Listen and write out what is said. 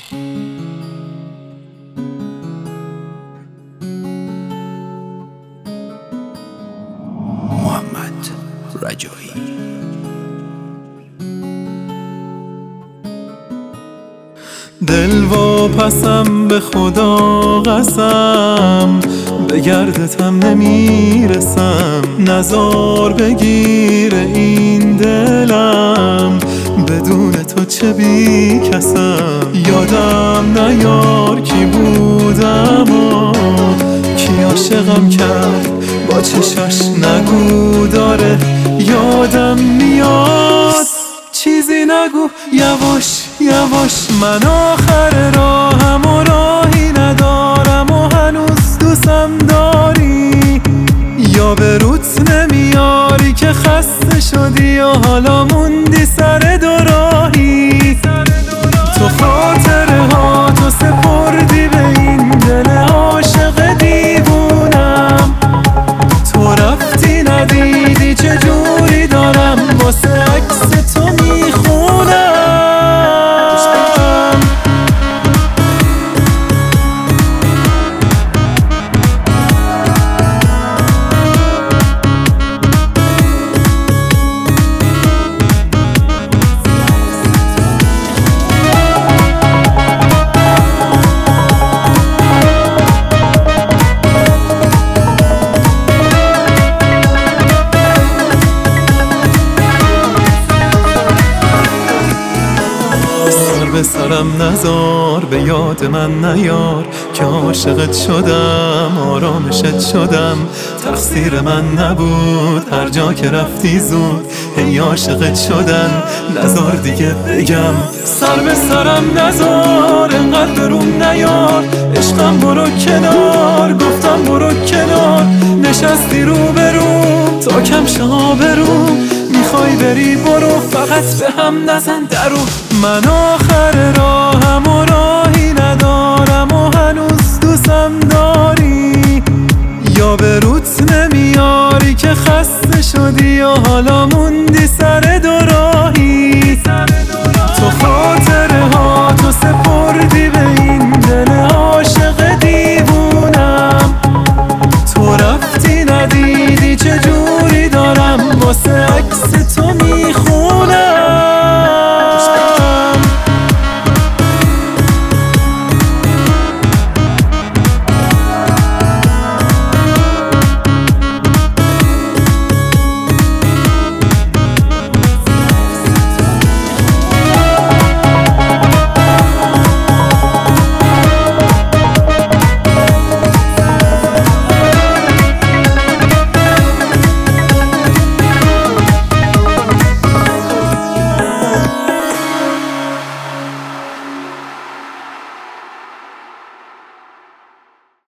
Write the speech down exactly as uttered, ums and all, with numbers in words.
محمد رجایی. دل واپسم به خدا قسم، به گردتم نمیرسم. نزار بگیر این دلم، بدون تو چه بی کسم. یادم نیار کی بودم و کی عاشقم کرد، با چشاش نگو داره یادم میاد. چیزی نگو یواش یواش، من آخر راهم و راهی ندارم و هنوز دوستم داری. یا به روت نمیاری که خسته شدی یا حالا موندی سر دوراهی. تو خاطره ها تو سپردی به این دل عاشق دیوونم. تو رفتی ندیدی چجوری دارم واسه عکس تو میخونم. به سرم نزار، به یاد من نیار که عاشقت شدم، آرامشت شدم. تقصیر من نبود هر جا که رفتی زود هی عاشقت شدن. نزار دیگه بگم، سر به سرم نزار، انقدر روم نیار. عشقم برو کنار، گفتم برو کنار. نشستی رو برو تا کم شها برو، میخوای بری برو فقط به هم نزن درو. من آخر راهم و راهی ندارم و هنوز دوستم داری. یا به روت نمیاری که خسته شدی یا حالا موندی سر